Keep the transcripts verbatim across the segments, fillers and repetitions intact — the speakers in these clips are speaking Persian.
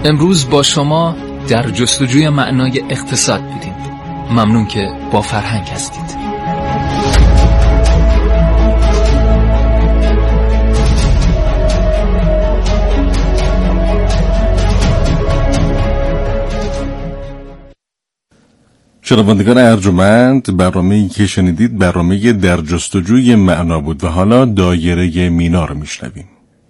امروز با شما در جستجوی معنای اقتصاد بودیم. ممنون که با فرهنگ هستید. شنوندگان ارجمند، برنامه‌ای که شنیدید برنامه در جستجوی معنا بود و حالا دایره مینا رو میشنویم.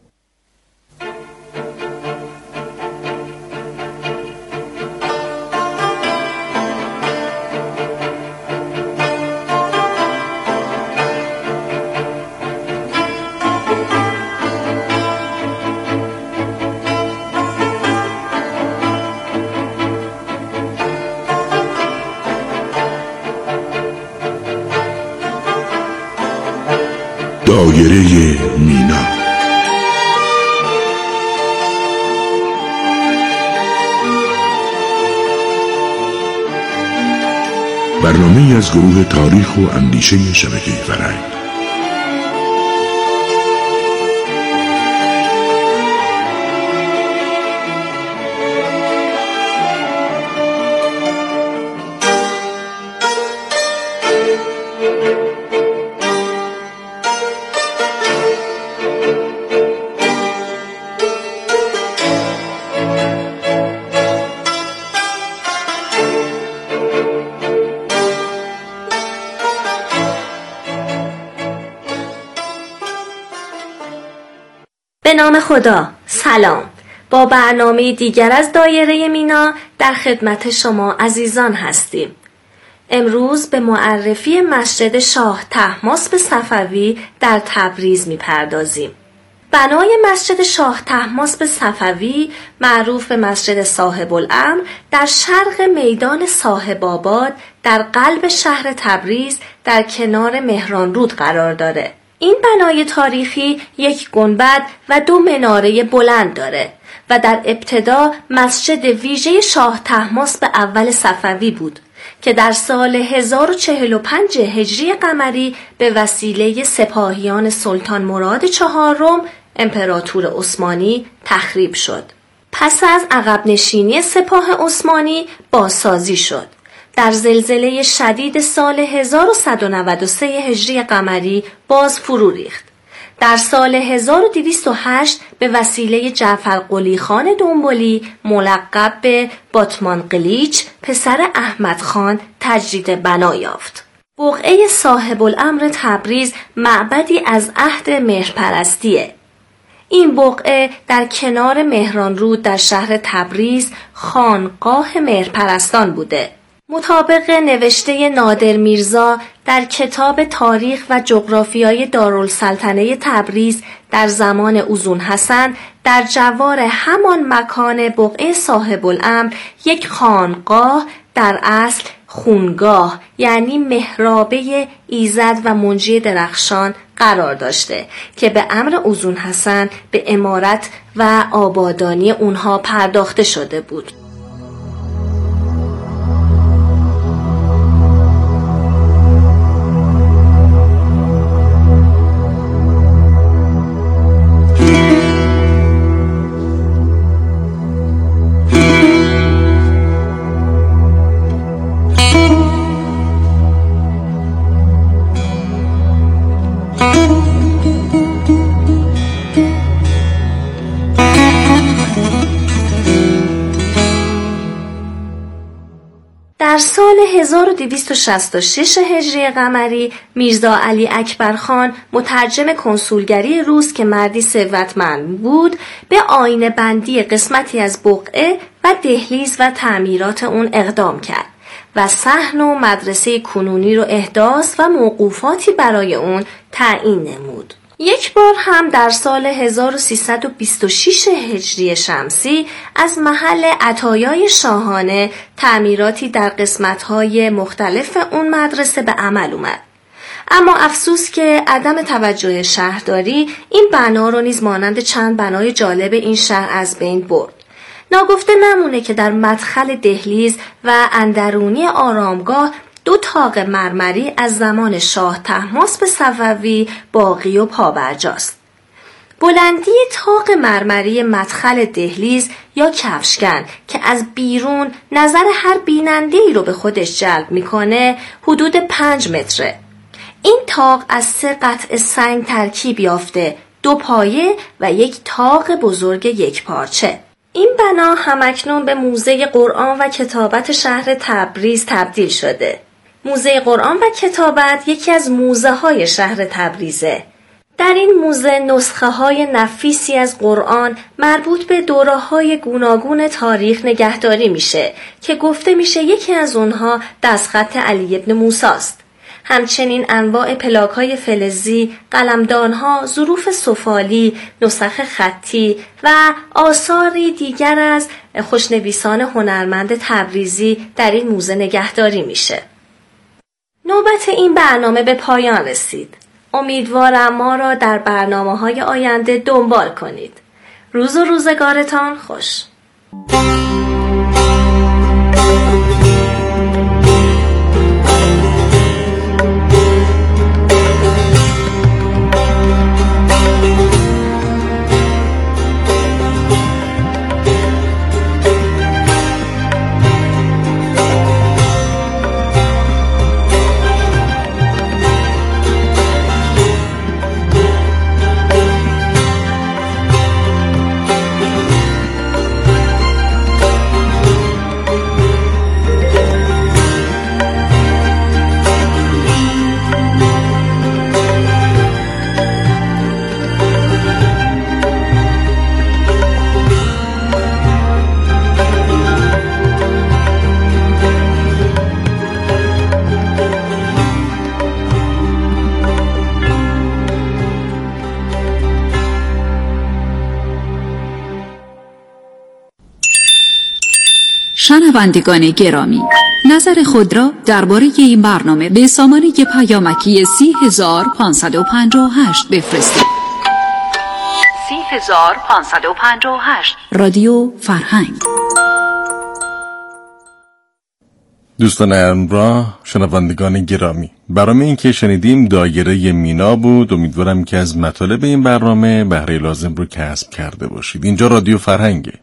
دایره مینا، برنامه‌ای از گروه تاریخ و اندیشه شبکه فرهنگ. به نام خدا، سلام. با برنامه دیگر از دایره مینا در خدمت شما عزیزان هستیم. امروز به معرفی مسجد شاه طهماسب صفوی در تبریز میپردازیم. بنای مسجد شاه طهماسب صفوی، معروف به مسجد صاحب الامر، در شرق میدان صاحب آباد در قلب شهر تبریز در کنار مهران رود قرار داره. این بنای تاریخی یک گنبد و دو مناره بلند داره و در ابتدا مسجد ویژه شاه طهماسب اول صفوی بود که در سال هزار و چهل و پنج هجری قمری به وسیله سپاهیان سلطان مراد چهارم امپراتور عثمانی تخریب شد. پس از عقب نشینی سپاه عثمانی بازسازی شد. در زلزله شدید سال هزار و صد و نود و سه هجری قمری باز فرو ریخت. در سال هزار و دویست و هشت به وسیله جعفر قلی خان دنبولی ملقب به باتمان قلیچ پسر احمد خان تجدید بنا یافت. بقعه صاحب الامر تبریز معبدی از عهد مهرپرستیه. این بقعه در کنار مهران رود در شهر تبریز خانقاه مهرپرستان بوده. مطابق نوشته نادر میرزا در کتاب تاریخ و جغرافیای دارالسلطنه تبریز در زمان اوزون حسن، در جوار همان مکان بقعه صاحب الامر یک خانقاه، در اصل خونگاه یعنی محرابه ایزد و منجی درخشان قرار داشته که به امر اوزون حسن به عمارت و آبادانی اونها پرداخته شده بود. در سال هزار و دویست و شصت و شش هجری قمری میرزا علی اکبر خان مترجم کنسولگری روس که مردی ثروتمند بود به آینه بندی قسمتی از بقعه و دهلیز و تعمیرات اون اقدام کرد و صحن و مدرسه کنونی رو احداث و موقوفاتی برای اون تعیین نمود. یک بار هم در سال هزار و سیصد و بیست و شش هجری شمسی از محل عطایای شاهانه تعمیراتی در قسمت‌های مختلف اون مدرسه به عمل اومد. اما افسوس که عدم توجه شهرداری این بنا رو نیز مانند چند بنای جالب این شهر از بین برد. ناگفته نمونه که در مدخل دهلیز و اندرونی آرامگاه دو طاق مرمری از زمان شاه طهماسب صفوی باقی و پابرجاست. بلندی طاق مرمری مدخل دهلیز یا کفشکن که از بیرون نظر هر بیننده‌ای رو به خودش جلب میکنه حدود پنج متره. این طاق از سه قطع سنگ ترکیب یافته، دو پایه و یک طاق بزرگ یک پارچه. این بنا همکنون به موزه قرآن و کتابت شهر تبریز تبدیل شده. موزه قرآن و کتابت یکی از موزه های شهر تبریزه. در این موزه نسخه های نفیسی از قرآن مربوط به دوره‌های گوناگون تاریخ نگهداری میشه که گفته میشه یکی از اونها دستخط علی ابن موسی است. همچنین انواع پلاک‌های فلزی، قلمدان‌ها، ظروف سفالی، نسخ خطی و آثاری دیگر از خوشنویسان هنرمند تبریزی در این موزه نگهداری میشه. نوبت این برنامه به پایان رسید. امیدوارم ما را در برنامه‌های آینده دنبال کنید. روز و روزگارتان خوش. شنوندگان گرامی، نظر خود را درباره این برنامه به سامانه پیامکی سی هزار پانصد و پنجاه و هشت بفرستید. سی هزار پانصد و پنجاه و هشت رادیو فرهنگ. دوستان همراه، شنوندگان گرامی، برنامه این که شنیدیم دایره مینا بود. امیدوارم که از مطالب این برنامه بهره لازم رو کسب کرده باشید. اینجا رادیو فرهنگه.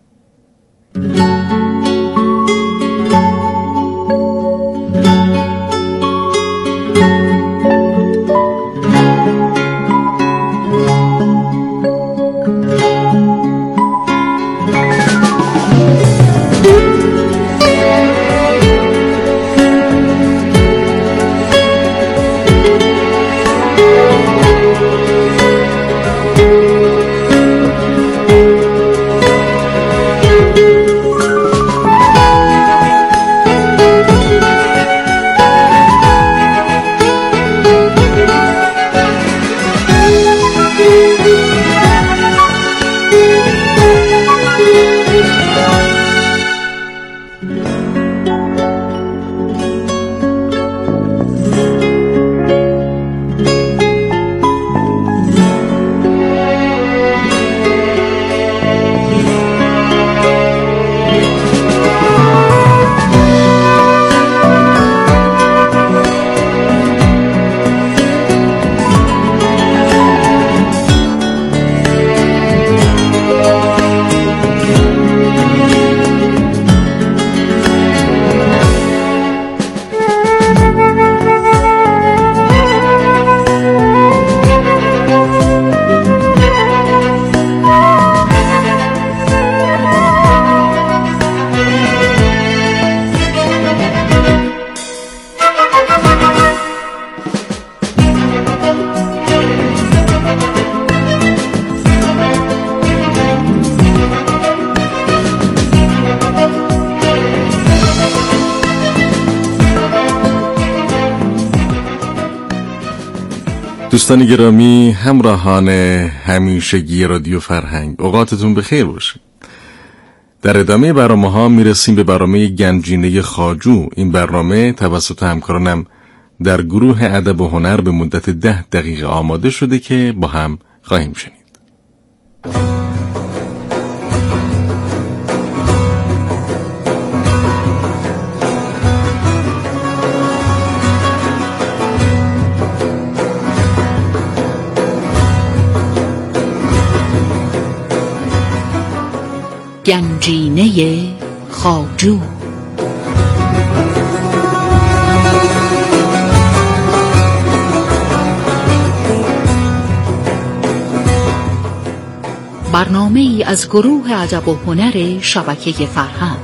دوستان گرامی، همراهان همیشگی رادیو فرهنگ، اوقاتتون بخیر باشه. در ادامه برنامه ها میرسیم به برنامه گنجینه خواجو. این برنامه توسط همکارانم در گروه ادب و هنر به مدت ده دقیقه آماده شده که با هم خواهیم شنید. گنجینه خواجو. برنامه ای از گروه ادب و هنر شبکه فرهنگ.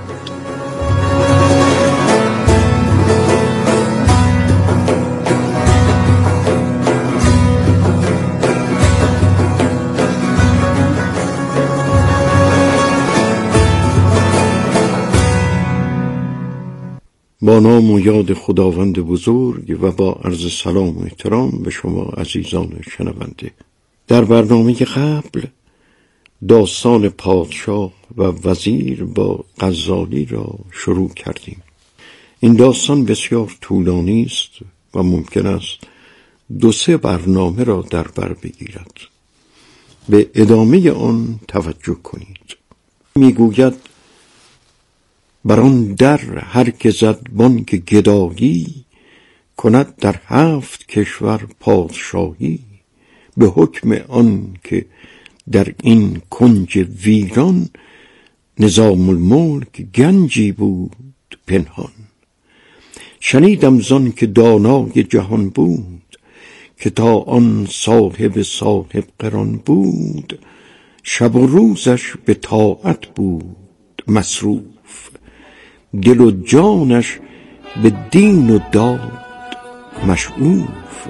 با نام و یاد خداوند بزرگ و با عرض سلام و احترام به شما عزیزان شنونده. در برنامه قبل داستان پادشاه و وزیر با غزالی را شروع کردیم. این داستان بسیار طولانی است و ممکن است دو سه برنامه را در بر بگیرد. به ادامه آن توجه کنید. میگوید بر آن در هر که زد بانگ گدایی، کند در هفت کشور پادشاهی. به حکم آن که در این کنج ویران، نظام الملک گنجی بود پنهان. شنیدم زان که دانای جهان بود، که تا آن صاحب صاحب قران بود. شب و روزش به طاعت بود مصروف، دل و جانش به دین و داد مشعوف.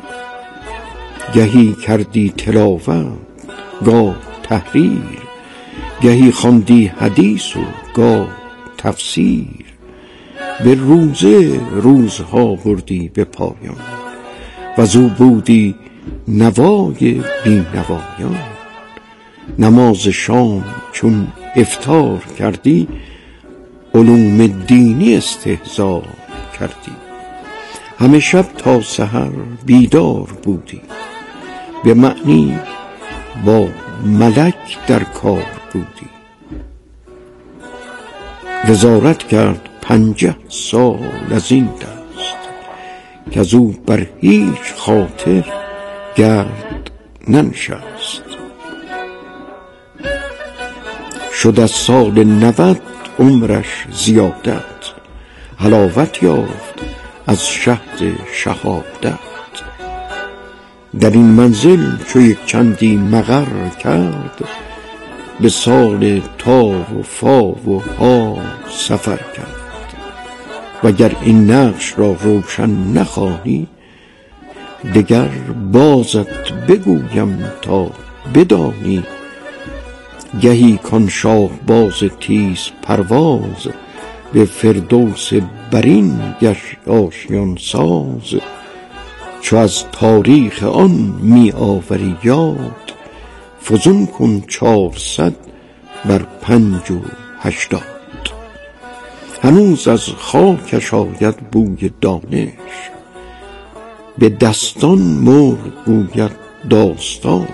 گهی کردی تلاوت گاه تحریر، گهی خواندی حدیث و گاه تفسیر. به روزه روزها بردی به پایان، و زو بودی نوای بی نوایان. نماز شام چون افطار کردی، علوم دینی استحضار کردی. همه شب تا سحر بیدار بودی، به معنی با ملک در کار بودی. وزارت کرد پنجه سال از این دست، که از او بر هیچ خاطر گرد ننشست. شد از سال نود عمرش زیادت، حلاوت یافت از شهد شهادت. در این منزل چو یک چندی مقر کرد، به سال تا و فا و ها سفر کرد. وگر این نقش را روشن نخواهی، دگر بازت بگویم تا بدانی. گهی کان شاه باز تیز پرواز، به فردوس برین گشت آشیان ساز. چو از تاریخ آن می آوری یاد، فزون کن چارصد بر پنج و هشتاد. هنوز از خاکش آید بوی دانش، به دستان مرغ گوید داستانش.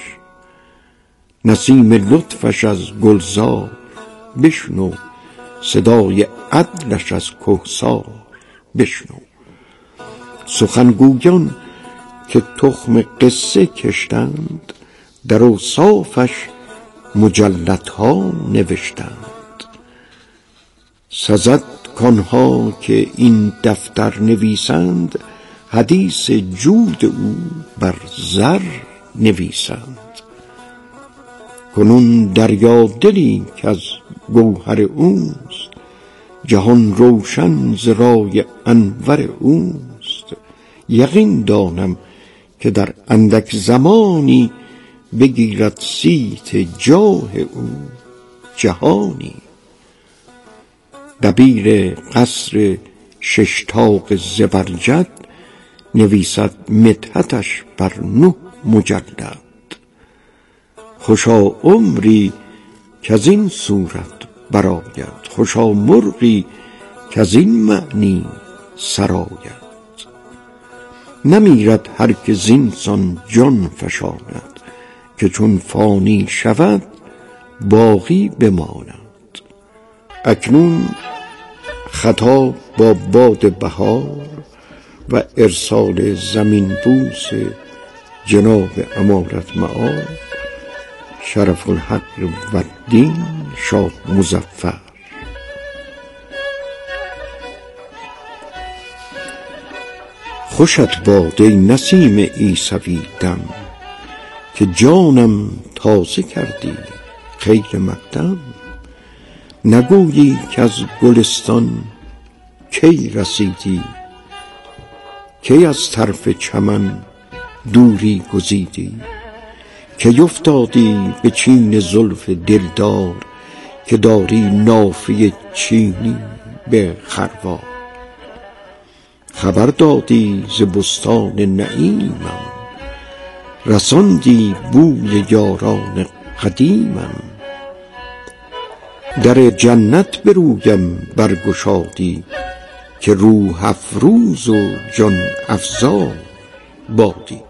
نسیم لطفش از گلزار بشنو، صدای عدلش از کهسار بشنو. سخنگویان که تخم قصه کشتند، در اوصافش مجلدها نوشتند. سزد کانها که این دفتر نویسند، حدیث جود او بر زر نویسند. کنون دریا دلی که از گوهر اوست، جهان روشن ز رای انور اوست. یقین دانم که در اندک زمانی، بگیرد صیت جاه او جهانی. دبیر قصر ششتاق زبرجد، نویسد مدحتش بر نه مجلد. خوشا عمری که از این صورت براید، خوشا مرغی که از این معنی سراید. نمیرد هر که زینسان جان فشاند، که چون فانی شود باقی بماند. اکنون خطاب با باد بهار و ارسال زمین بوس جناب امارت معار شرف الحق و الدین شاه مظفر. خوشت باد ای نسیم عیسوی دم، که جانم تازه کردی خیر مقدم. نگویی که از گلستان کی رسیدی، کی از طرف چمن دوری گزیدی. کی افتادی به چین زلف دلدار، که داری نافه چینی به خروار. خبر دادی ز بستان نعیمم، رساندی بوی یاران قدیمم. در جنت به رویم برگشادی، که روح افروز و جان افزا بادی.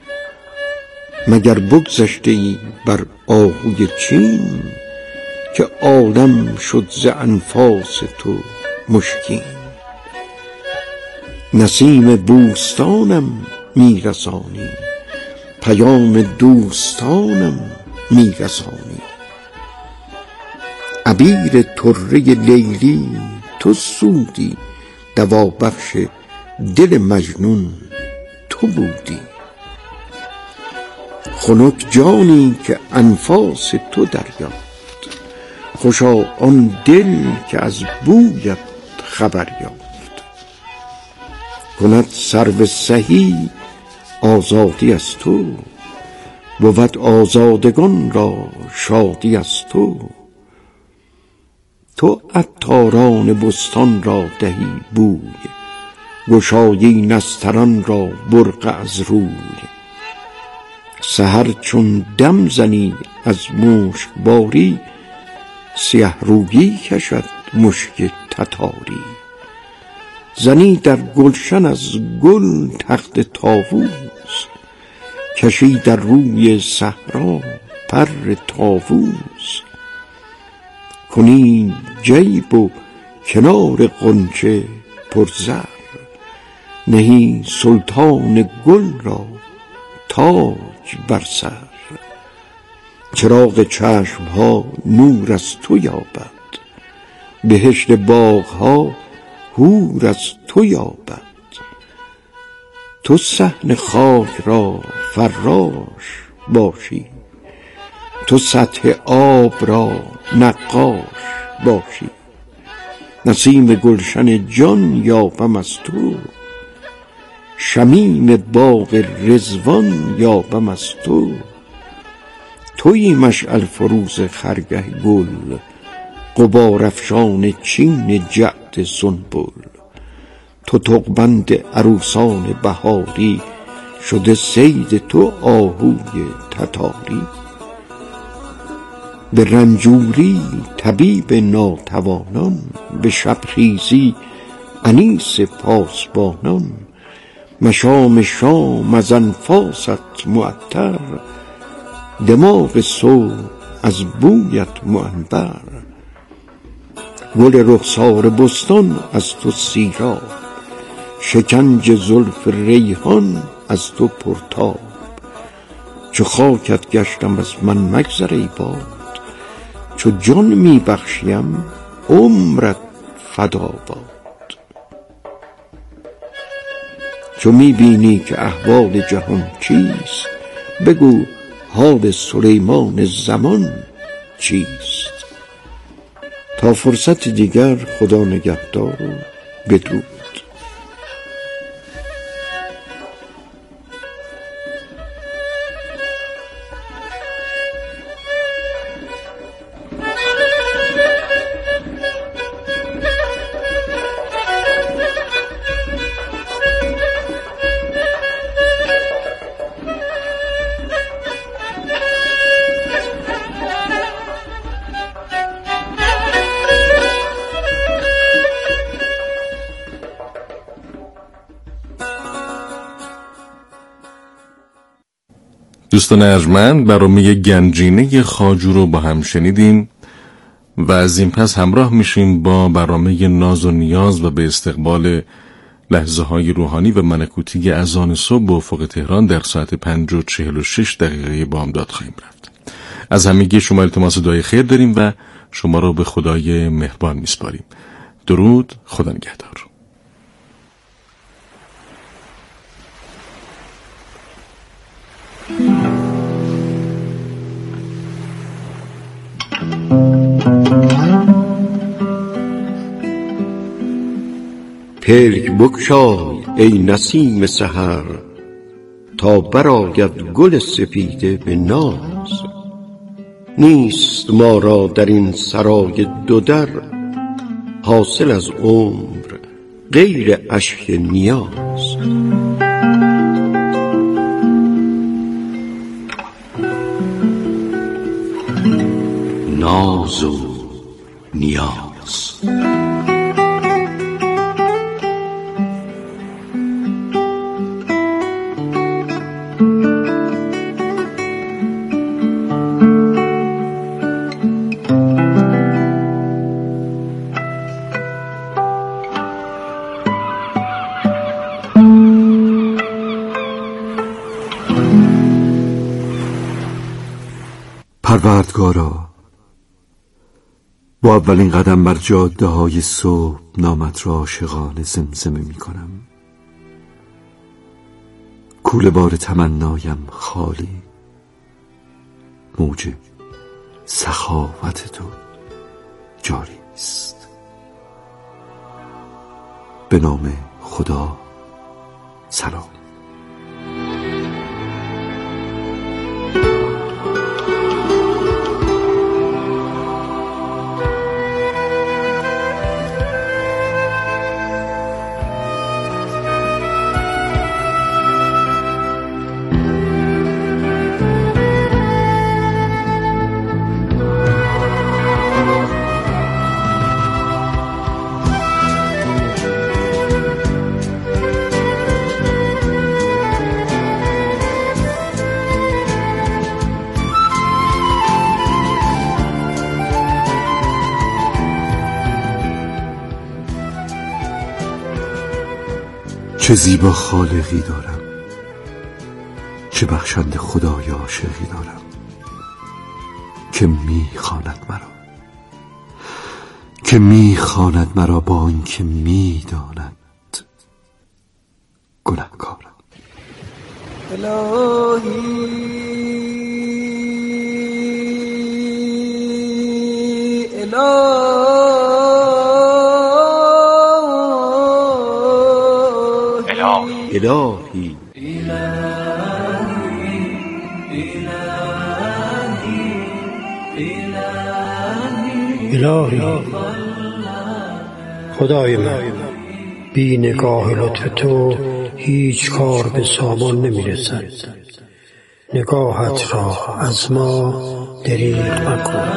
مگر بگذشته ای بر آهوی چین، که عالم شد ز انفاس تو مشکین. نسیم بوستانم میرسانی، پیام دوستانم میرسانی. عبیر طره لیلی تو سودی، دوابخش دل مجنون تو بودی. خنک جانی که انفاس تو دریافت، خوشا آن دل که از بویت خبر یافت. کند سرو سهی آزادی از تو، بود آزادگان را شادی از تو. تو عطاران بستان را دهی بوی، گشایی نسترن را برق از روی. سحر چون دم زنی از مشک باری، سیه رویی کشد مشک تتاری. زنی در گلشن از گل تخت طاووس، کشی در روی صحرا پر طاووس. کنی جیب و کنار غنچه پرزر، نهی سلطان گل را تاج بر سر. چراغ چشم ها نور از تو یابد، بهشت باغ ها حور از تو یابد. تو صحن خاک را فراش باشی، تو سطح آب را نقاش باشی. نسیم گلشن جان یابم از تو، شمیم باغ رضوان یابم از تو. تویی مشعل فروز خرگه گل، غبار افشان چین جعد سنبل. تو تقبند عروسان بهاری، شده صید تو آهوی تتاری. به رنجوری طبیب ناتوانان، به شبخیزی انیس پاسبانان. مشام شام از انفاست معطر، دماغ صبح از بویت معنبر. گل رخسار بستان از تو سیراب، شکنج زلف ریحان از تو پرتاب. چو خاکت گشتم از من مگذر ای باد، چو جان می بخشیم عمرت فدا باد. چو می بینی که احوال جهان چیست، بگو حال سلیمان زمان چیست. تا فرصت دیگر خدا نگهدار و بدرود. دوستان ارجمند، برنامه گنجینه خواجو رو با هم شنیدیم و از این پس همراه میشیم با برنامه ناز و نیاز و به استقبال لحظه های روحانی و ملکوتی اذان صبح به افق تهران در ساعت پنج و چهل و شش دقیقه بامداد خواهیم رفت. از همگی شما التماس دعای خیر داریم و شما رو به خدای مهربان میسپاریم. درود، خدا نگهدار. پلک بگشای ای نسیم سحر، تا برآید گل سپیده به ناز. نیست ما را در این سرای دو در، حاصل از عمر غیر اشک نیاز. ناز و نیاز. پروردگارا، با اولین قدم بر جاده های صبح نامت را عاشقانه زمزمه می کنم. کوله بار تمنایم خالی، موج سخاوت تو جاری است. به نام خدا، سلام. چه زیبا خالقی دارم، چه بخشنده خدای عاشقی دارم که میخواند مرا، که میخواند مرا با اینکه میداند گناهکارم. الهی الهی الهی خدای من، بی نگاه لطف تو هیچ کار به سامان نمیرسد. نگاهت را از ما دریغ مکن.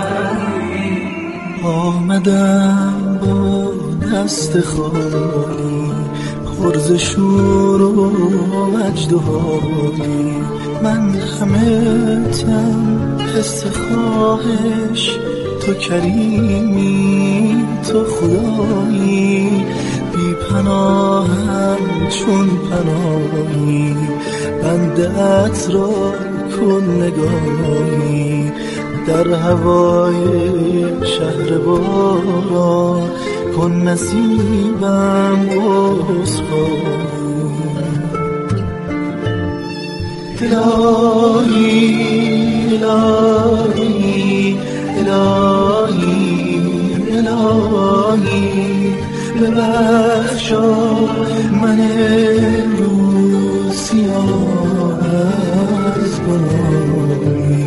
آمدم با دست خالی، خرز شور و وجد و حالی. من همه تن حس خواهش، تو کریمی تو خدایی. بی پناهم چون پناهی، بنده‌ات را کن نگاهی. در هوای شهر باران کن نصیبم عذرخواهی. الهی الهی الهی الهی ببخشا من امروز سیاه از گناهی.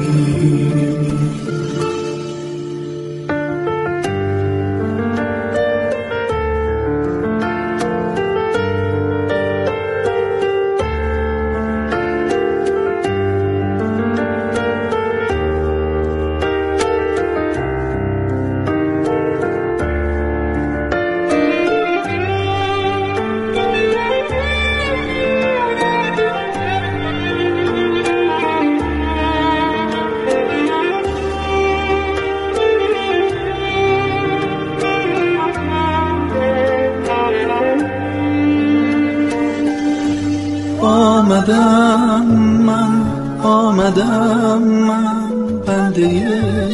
آمدم من آمدم من بنده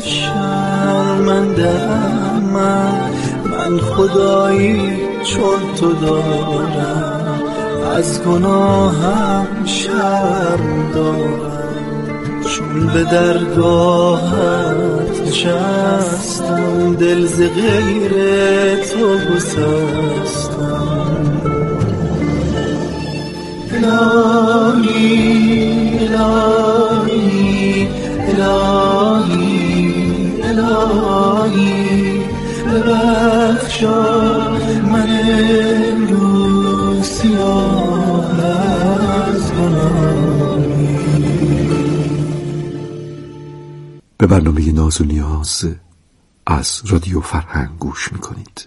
شرمنده‌ام، من من خدایی چون تو دارم، از گناهم شرم دارم، چون به درگاهت نشستم، دل ز غیر تو گسستم. الهی الهی الهی الهی ببخشا من امروز سیاه از گناهی. به برنامه ناز و نیاز از رادیو فرهنگ گوش میکنید.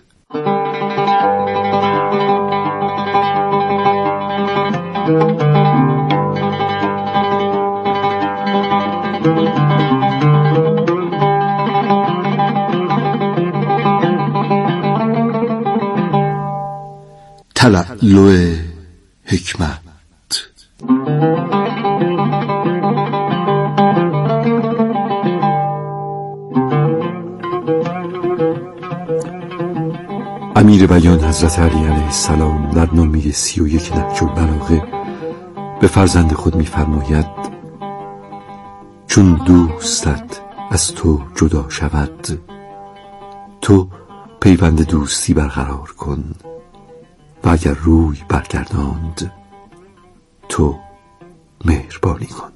تلالو حکمت. امیر بیان حضرت علی علیه السلام در نامه سی و یک نهج البلاغه به فرزند خود می‌فرماید: چون دوستت از تو جدا شود، تو پیوند دوستی برقرار کن و اگر روی برگرداند، تو مهربانی کن.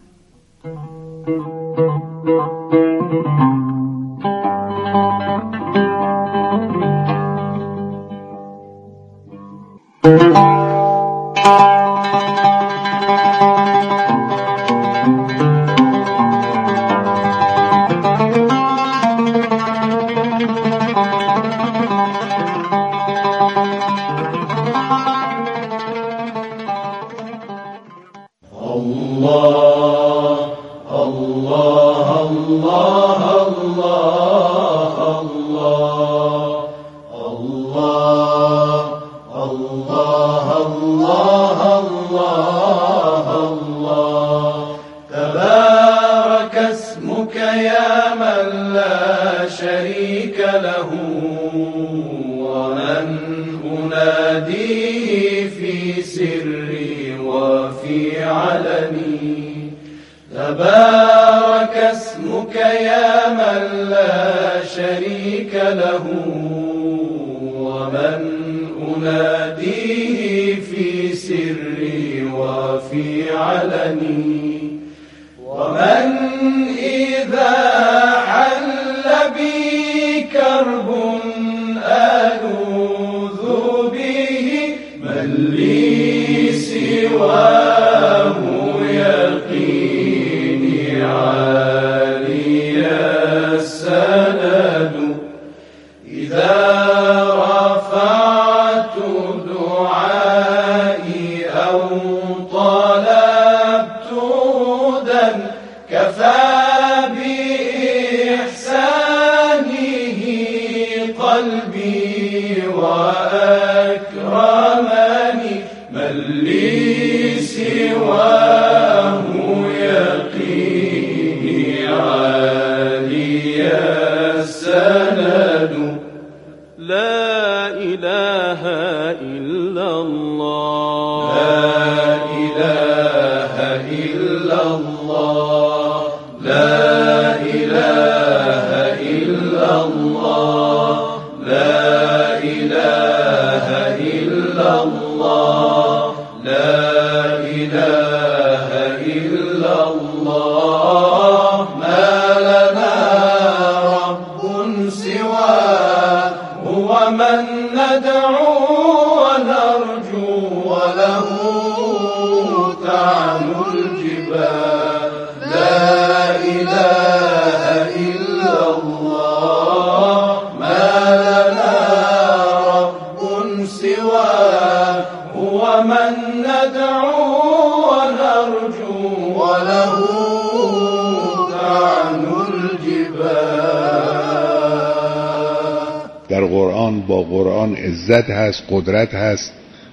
تبارك اسمك يا من لا شريك له، ومن أناديه في سري وفي علني، ومن إذا حل بي كرب ألوذ به، من لي سواه يقيني عالي السند. إذا رفعت دعائي أو طلبت هدى، كفى بإحسانه قلبي وأكرمني، من لي سواه يقيني عالي السند. لا إله إلا الله، لا إله إلا الله، لا إله إلا الله، لا إله إلا الله، لا إله إلا الله. ما لنا رب سواه، هو من ندعو ونرجو، وله تعلو الجبال. لا إله إلا الله، ما لنا رب سواه، هو من ندعو ونرجو، وله تعلو الجبال. در قرآن با قرآن عزت هست، قدرت هست،